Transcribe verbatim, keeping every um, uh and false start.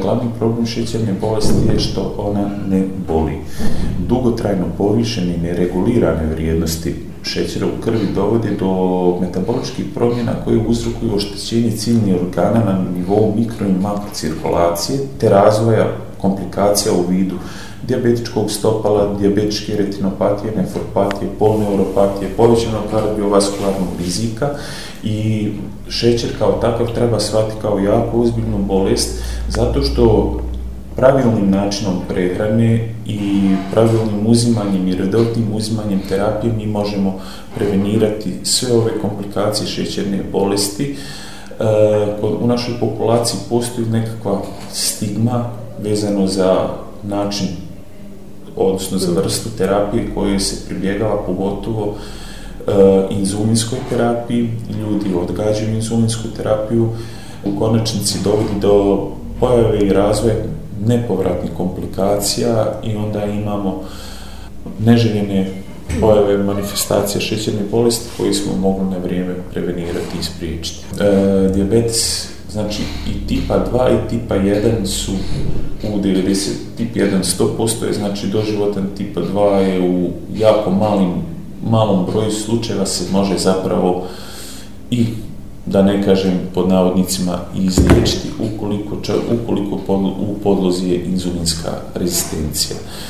glavni problem šećerne bolesti je što ona ne boli. Dugotrajno povišene i neregulirane vrijednosti šećera u krvi dovode do metaboličkih promjena koje uzrokuju oštećenje ciljnih organa na nivou mikro i makrocirkulacije te razvoja komplikacija u vidu dijabetičkog stopala, dijabetičke retinopatije, nefropatije, polneuropatije, povećanog kardiovaskularnog rizika i šećer kao takav treba shvatiti kao jako ozbiljnu bolest zato što pravilnim načinom prehrane i pravilnim uzimanjem i redovitim uzimanjem terapije mi možemo prevenirati sve ove komplikacije šećerne bolesti. U našoj populaciji postoji nekakva stigma vezano za način, odnosno za vrstu terapije kojoj se pribjegava, pogotovo inzulinskoj terapiji. Ljudi odgađaju inzulinsku terapiju, u konačnici dovodi do pojave i razvoja nepovratnih komplikacija i onda imamo neželjene pojave manifestacije šećerne bolesti koje smo mogli na vrijeme prevenirati i spriječiti. E, dijabetes, znači i tipa dva i tipa jedan su u devedeset, tip jedan sto posto je znači doživotan, tipa dva je u jako malim, malom broju slučajeva se može zapravo i, da ne kažem pod navodnicima, izliječiti ukoliko, ukoliko u podlozi je inzulinska rezistencija.